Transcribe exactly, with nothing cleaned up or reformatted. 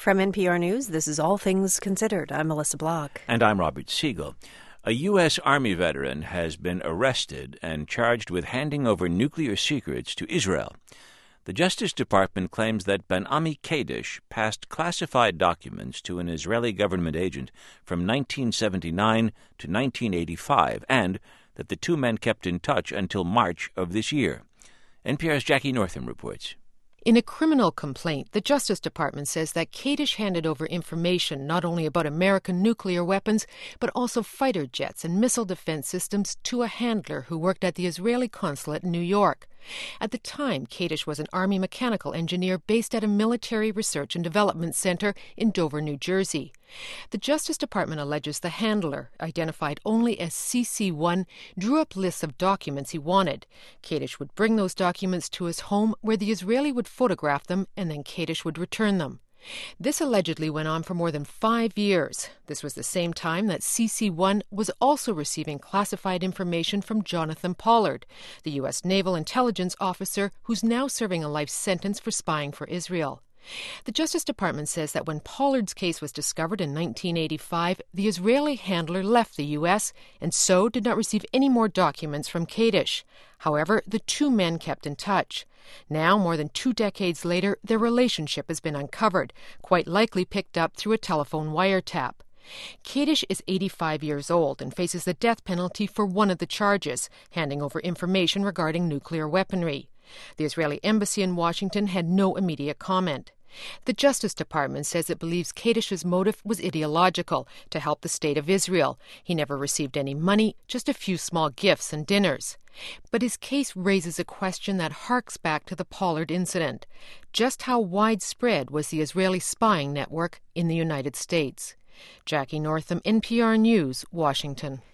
From N P R News, this is All Things Considered. I'm Melissa Block. And I'm Robert Siegel. A U S. Army veteran has been arrested and charged with handing over nuclear secrets to Israel. The Justice Department claims that Ben-Ami Kadish passed classified documents to an Israeli government agent from nineteen seventy-nine to nineteen eighty-five, and that the two men kept in touch until March of this year. N P R's Jackie Northam reports. In a criminal complaint, the Justice Department says that Kadish handed over information not only about American nuclear weapons, but also fighter jets and missile defense systems to a handler who worked at the Israeli consulate in New York. At the time, Kadish was an Army mechanical engineer based at a military research and development center in Dover, New Jersey. The Justice Department alleges the handler, identified only as C C one, drew up lists of documents he wanted. Kadish would bring those documents to his home, where the Israeli would photograph them, and then Kadish would return them. This allegedly went on for more than five years. This was the same time that C C one was also receiving classified information from Jonathan Pollard, the U S naval intelligence officer who's now serving a life sentence for spying for Israel. The Justice Department says that when Pollard's case was discovered in nineteen eighty-five, the Israeli handler left the U S and so did not receive any more documents from Kadish. However, the two men kept in touch. Now, more than two decades later, their relationship has been uncovered, quite likely picked up through a telephone wiretap. Kadish is eighty-five years old and faces the death penalty for one of the charges, handing over information regarding nuclear weaponry. The Israeli embassy in Washington had no immediate comment. The Justice Department says it believes Kadish's motive was ideological, to help the state of Israel. He never received any money, just a few small gifts and dinners. But his case raises a question that harks back to the Pollard incident. Just how widespread was the Israeli spying network in the United States? Jackie Northam, N P R News, Washington.